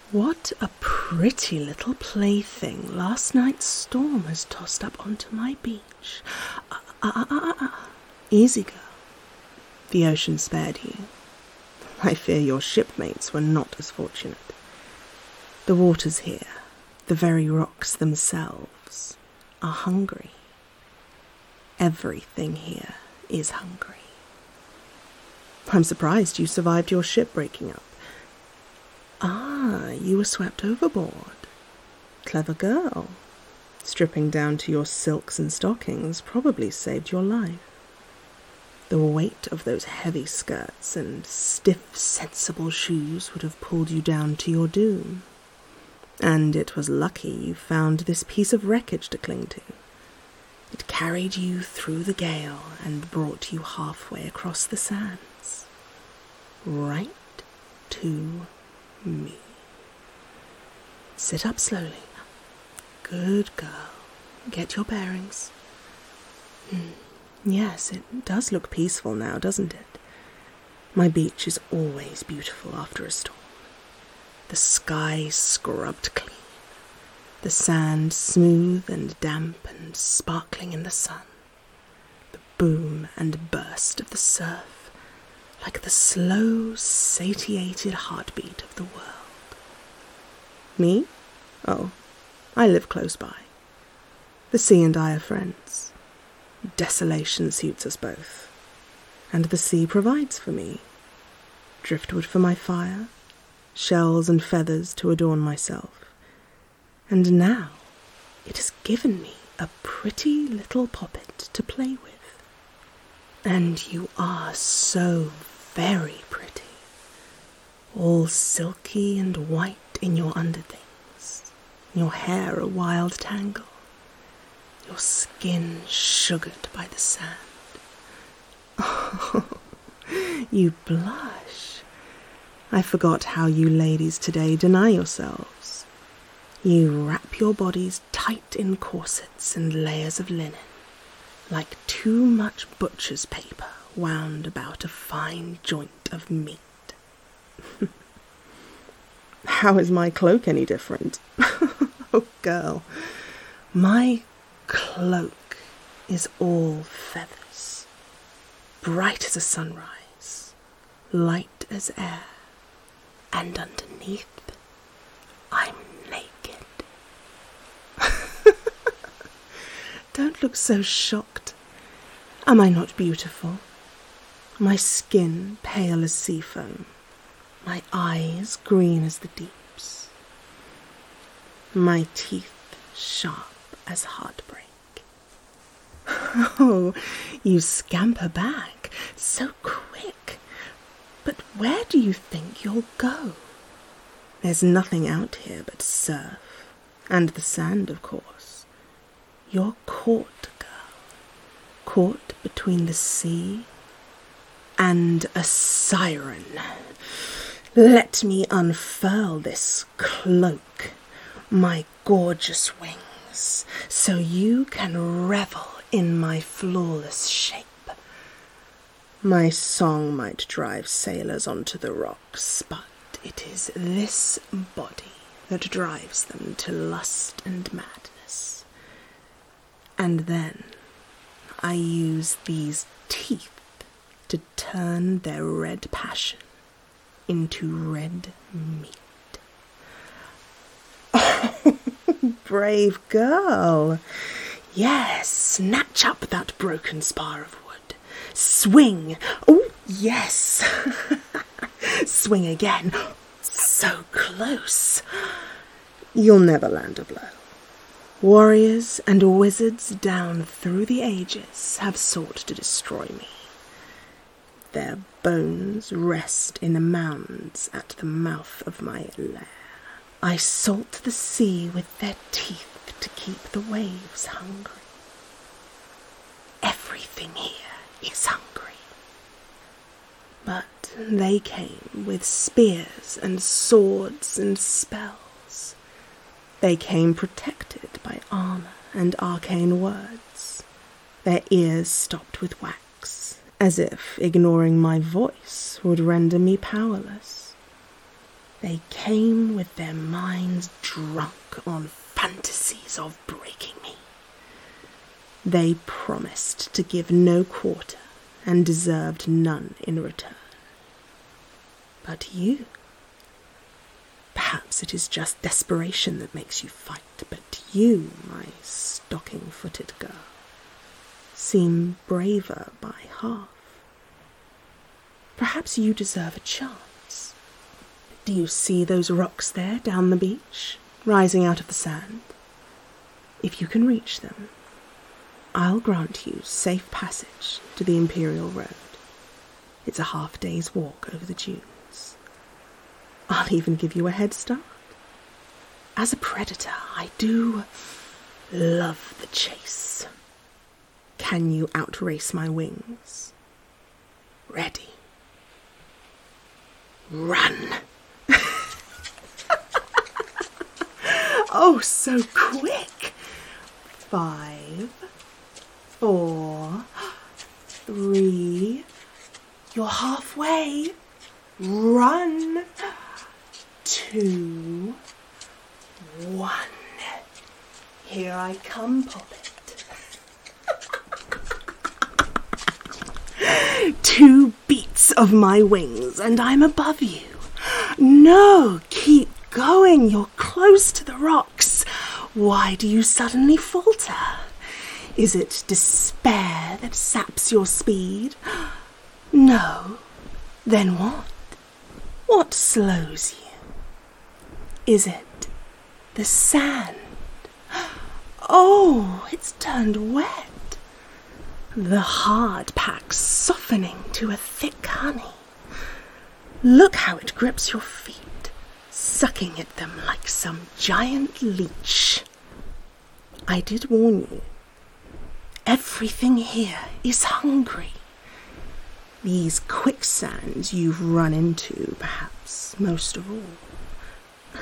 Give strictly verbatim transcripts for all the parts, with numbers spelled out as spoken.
What a pretty little plaything last night's storm has tossed up onto my beach. Ah, ah, ah, ah, ah. Easy, girl. The ocean spared you. I fear your shipmates were not as fortunate. The waters here, the very rocks themselves, are hungry. Everything here is hungry. I'm surprised you survived your ship breaking up. Ah, you were swept overboard. Clever girl. Stripping down to your silks and stockings probably saved your life. The weight of those heavy skirts and stiff, sensible shoes would have pulled you down to your doom. And it was lucky you found this piece of wreckage to cling to. It carried you through the gale and brought you halfway across the sands. Right to me. Sit up slowly. Good girl. Get your bearings. Mm. Yes, it does look peaceful now, doesn't it? My beach is always beautiful after a storm. The sky scrubbed clean. The sand smooth and damp and sparkling in the sun. The boom and burst of the surf, like the slow, satiated heartbeat of the world. Me? Oh, I live close by. The sea and I are friends. Desolation suits us both, and the sea provides for me. Driftwood for my fire, shells and feathers to adorn myself, and now it has given me a pretty little poppet to play with. And you are so very pretty, all silky and white in your underthings, your hair a wild tangle, your skin sugared by the sand. Oh, you blush. I forgot how you ladies today deny yourselves. You wrap your bodies tight in corsets and layers of linen, like too much butcher's paper wound about a fine joint of meat. How is my cloak any different? Oh, girl, my cloak is all feathers, bright as a sunrise, light as air, and underneath I'm naked. Don't look so shocked. Am I not beautiful? My skin pale as sea foam, my eyes green as the deeps, my teeth sharp as heartbreak. Oh, you scamper back so quick. But where do you think you'll go? There's nothing out here but surf, and the sand, of course. You're caught, girl, caught between the sea and a siren. Let me unfurl this cloak, my gorgeous wings, so you can revel in my flawless shape. My song might drive sailors onto the rocks, but it is this body that drives them to lust and madness. And then I use these teeth to turn their red passion into red meat. Oh, brave girl. Yes, snatch up that broken spar of wood. Swing. Oh, yes. Swing again. So close. You'll never land a blow. Warriors and wizards down through the ages have sought to destroy me. Their bones rest in mounds at the mouth of my lair. I salt the sea with their teeth to keep the waves hungry. Everything here is hungry. But they came with spears and swords and spells. They came protected by armour and arcane words, their ears stopped with wax, as if ignoring my voice would render me powerless. They came with their minds drunk on fantasies of breaking me. They promised to give no quarter and deserved none in return. But you, perhaps it is just desperation that makes you fight, but you, my stocking-footed girl, seem braver by half. Perhaps you deserve a chance. Do you see those rocks there down the beach, rising out of the sand? If you can reach them, I'll grant you safe passage to the Imperial Road. It's a half-day's walk over the dunes. I'll even give you a head start. As a predator, I do love the chase. Can you outrace my wings? Ready. Run! Oh, so quick! Five, four, three, you're halfway. Run! Two, one. Here I come, Poppet. Two beats of my wings and I'm above you. No, keep going. You're close to the rocks. Why do you suddenly falter? Is it despair that saps your speed? No. Then what? What slows you? Is it the sand? Oh, it's turned wet. The hard pack softening to a thick honey. Look how it grips your feet, sucking at them like some giant leech. I did warn you. Everything here is hungry. These quicksands you've run into, perhaps, most of all.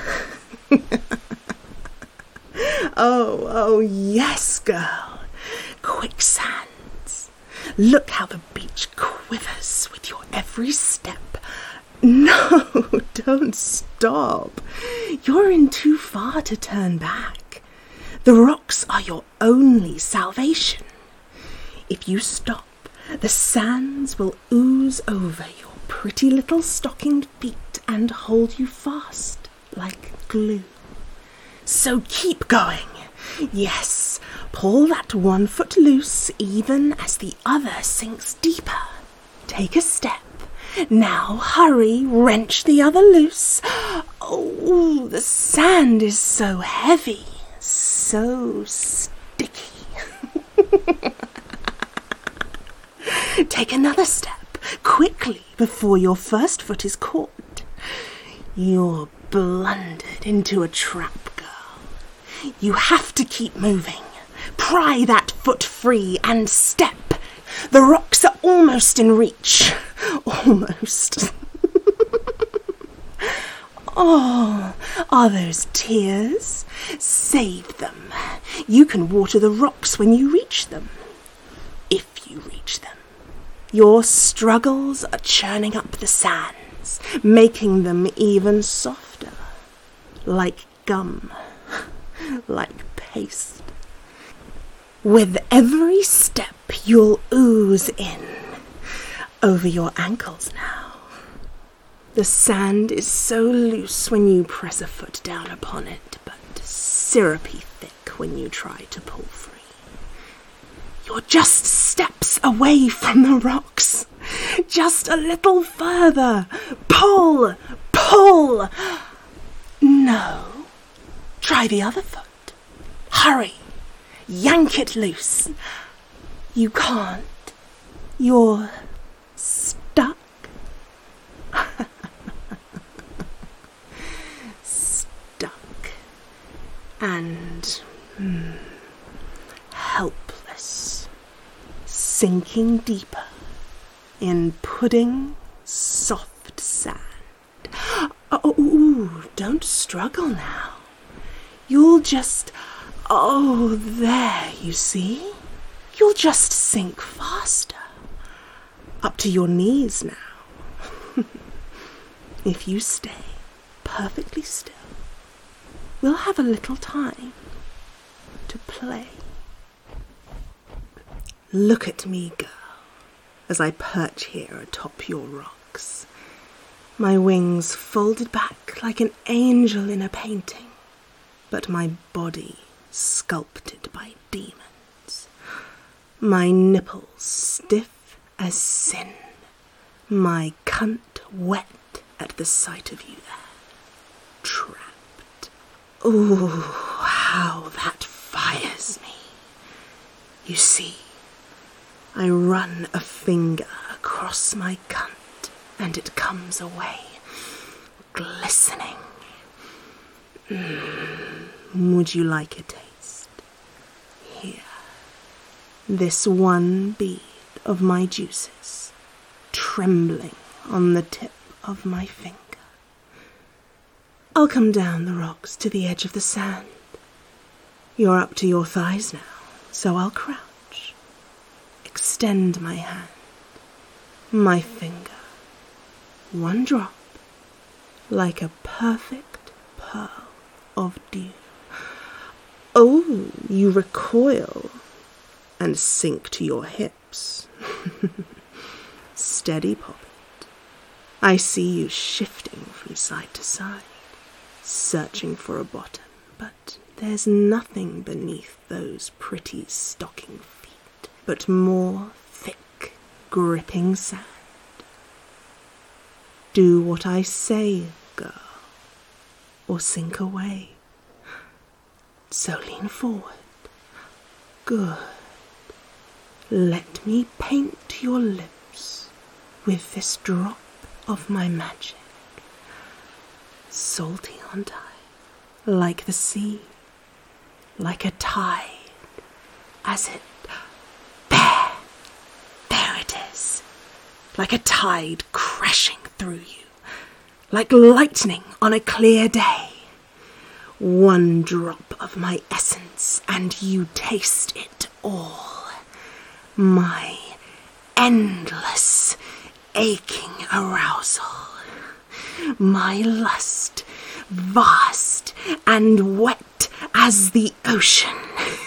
oh, oh, yes, girl. Quicksands. Look how the beach quivers with your every step. No, don't stop. You're in too far to turn back. The rocks are your only salvation. If you stop, the sands will ooze over your pretty little stockinged feet and hold you fast like glue. So keep going. Yes, pull that one foot loose even as the other sinks deeper. Take a step. Now hurry, wrench the other loose. Oh, the sand is so heavy, so sticky. Take another step, quickly, before your first foot is caught. You're blundered into a trap, girl. You have to keep moving. Pry that foot free and step. The rocks are almost in reach. Almost. Oh, are those tears? Save them. You can water the rocks when you reach them. If you reach them. Your struggles are churning up the sands, making them even softer. Like gum. Like paste. With every step you'll ooze in. Over your ankles now. The sand is so loose when you press a foot down upon it, but syrupy thick when you try to pull free. You're just steps away from the rocks. Just a little further. Pull! Pull! No. Try the other foot. Hurry. Yank it loose. You can't. You're stuck. Stuck. And hmm, helpless. Sinking deeper in pudding soft sand. Oh, ooh, don't struggle now. You'll just... Oh, there, you see? You'll just sink faster. Up to your knees now. If you stay perfectly still. We'll have a little time to play. Look at me, girl, as I perch here atop your rocks, my wings folded back like an angel in a painting, but my body sculpted by demons, my nipples stiff as sin, my cunt wet at the sight of you there, trapped. Ooh, how that fires me. You see, I run a finger across my cunt, and it comes away, glistening. Mm, would you like a taste? Here, this one bead of my juices, trembling on the tip of my finger. I'll come down the rocks to the edge of the sand. You're up to your thighs now, so I'll crouch. Extend my hand, my finger, one drop, like a perfect pearl of dew. Oh, you recoil and sink to your hips. Steady, Poppet. I see you shifting from side to side, searching for a bottom, but there's nothing beneath those pretty stocking feet but more thick, gripping sand. Do what I say, girl, or sink away. So lean forward. Good. Let me paint your lips with this drop of my magic. Salty, aren't I? Like the sea, like a tide, as it... There! There it is! Like a tide crashing through you, like lightning on a clear day. One drop of my essence, and you taste it all. My endless, aching arousal. My lust, vast and wet as the ocean.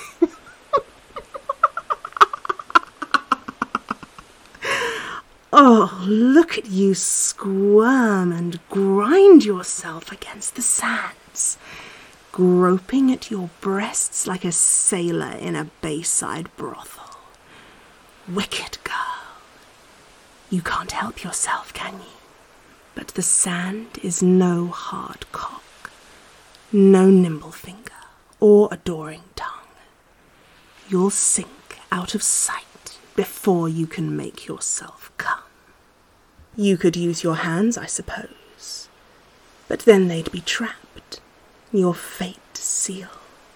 Oh, look at you squirm and grind yourself against the sands, groping at your breasts like a sailor in a bayside brothel. Wicked girl. You can't help yourself, can you? But the sand is no hard cock, no nimble finger or adoring tongue. You'll sink out of sight before you can make yourself come. You could use your hands, I suppose, but then they'd be trapped, your fate sealed.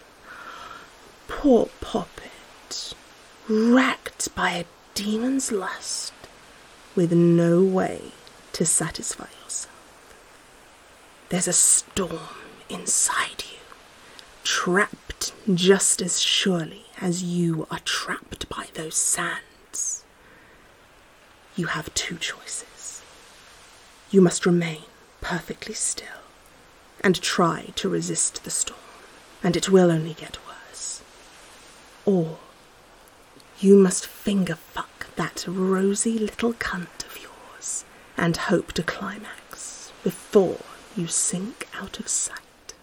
Poor Poppet, racked by a demon's lust, with no way to satisfy yourself. There's a storm inside you, trapped just as surely as you are trapped by those sands. You have two choices. You must remain perfectly still and try to resist the storm, and it will only get worse. Or you must finger fuck that rosy little cunt of yours and hope to climax before you sink out of sight.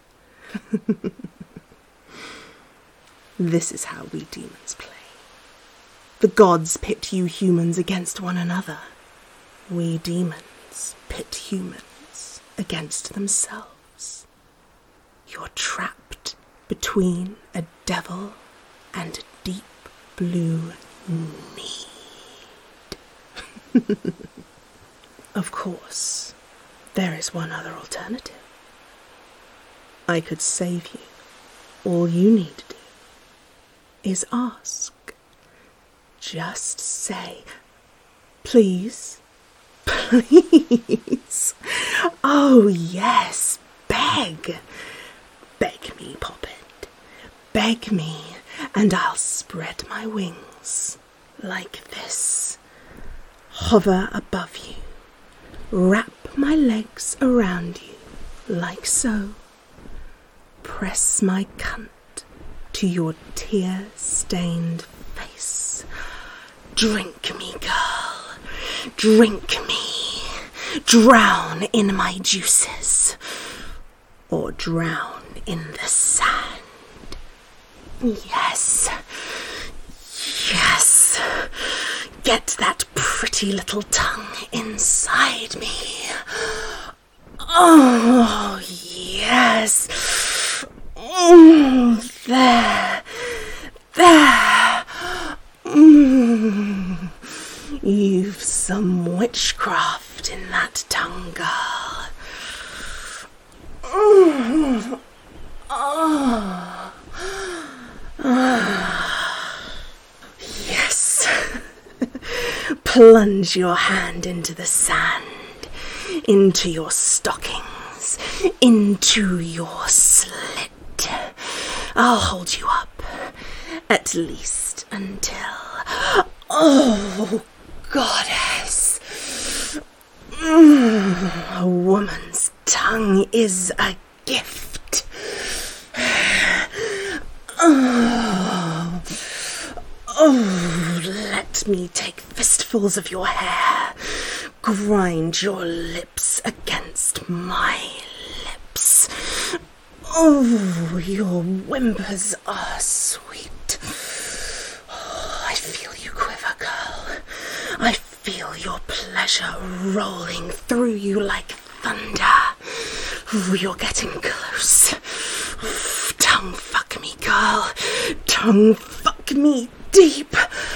This is how we demons play. The gods pit you humans against one another. We demons pit humans against themselves. You're trapped between a devil and a deep blue need. Of course, there is one other alternative. I could save you. All you need to do is ask. Just say, please, please. Oh, yes, beg. Beg me, Poppet. Beg me, and I'll spread my wings like this. Hover above you. Wrap my legs around you like so. Press my cunt to your tear-stained face. Drink me, girl, drink me. Drown in my juices, or drown in the sand. Yes, yes, get that pretty little tongue inside me. Oh, yes. Mm, there, there. Mm. You've some witchcraft in that tongue, girl. Mm. Oh. Ah. Yes. Plunge your hand into the sand, into your stockings, into your slit. I'll hold you up, at least until... Oh, goddess! Mm, a woman's tongue is a gift. Oh, oh, let me take fistfuls of your hair, grind your lips against my lips. Oh, your whimpers are sweet. Oh, I feel you quiver, girl. I feel your pleasure rolling through you like thunder. Oh, you're getting close. Oh, tongue fuck me, girl. Tongue fuck me deep.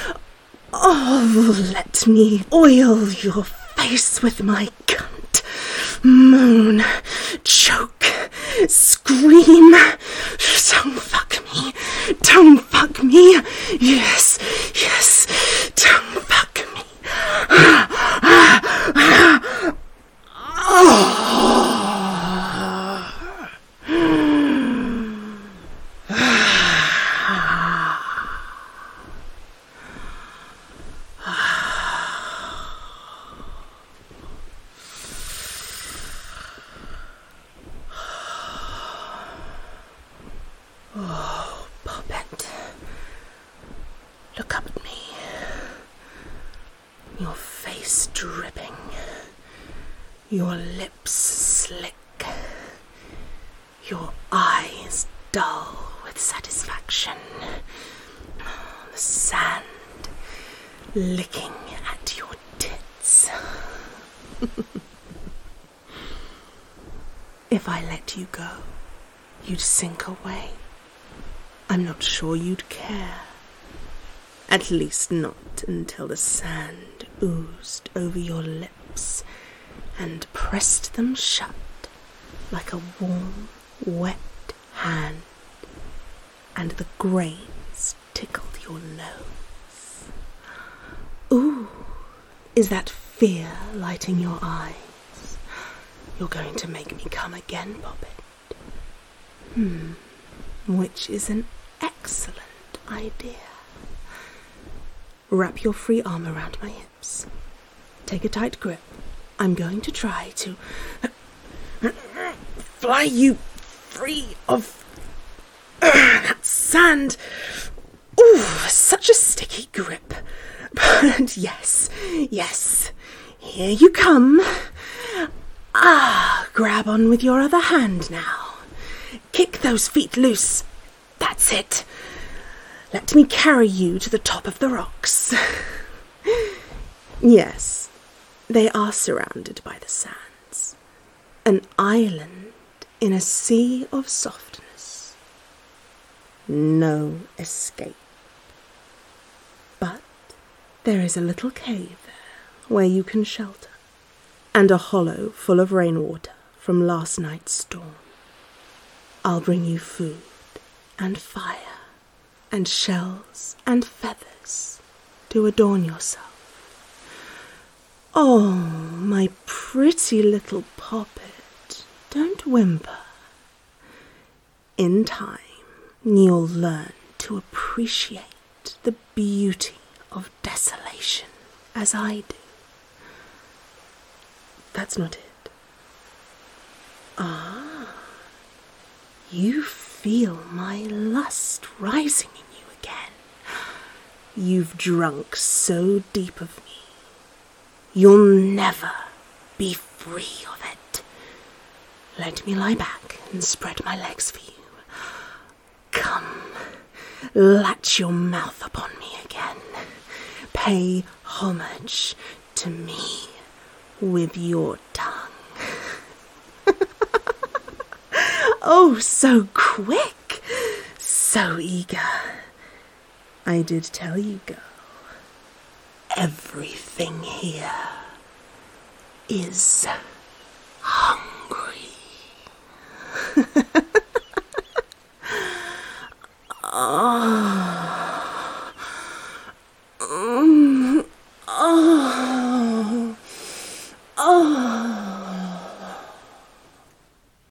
Oh, let me oil your face with my cunt. Moan, choke, scream. Tongue fuck me. Tongue fuck me. Yes, yes. Tongue fuck me. Oh. Oh, Poppet, look up at me. Your face dripping, your lips slick, your eyes dull with satisfaction, the sand licking at your tits. If I let you go, you'd sink away. I'm not sure you'd care. At least not until the sand oozed over your lips and pressed them shut like a warm, wet hand, and the grains tickled your nose. Ooh, is that fear lighting your eyes? You're going to make me come again, Poppet. Hmm, which is an excellent idea. Wrap your free arm around my hips. Take a tight grip. I'm going to try to fly you free of that sand. Ooh, such a sticky grip. But yes, yes, here you come. Ah, grab on with your other hand now. Kick those feet loose. That's it. Let me carry you to the top of the rocks. Yes, they are surrounded by the sands. An island in a sea of softness. No escape. But there is a little cave there where you can shelter, and a hollow full of rainwater from last night's storm. I'll bring you food and fire and shells and feathers to adorn yourself. Oh, my pretty little Poppet, don't whimper. In time, you'll learn to appreciate the beauty of desolation as I do. That's not it. Ah, You feel my lust rising in you again. You've drunk so deep of me, you'll never be free of it. Let me lie back and spread my legs for you. Come, latch your mouth upon me again. Pay homage to me with your tongue. Oh, so quick, so eager. I did tell you, girl, everything here is hungry. Oh. Mm. Oh. Oh.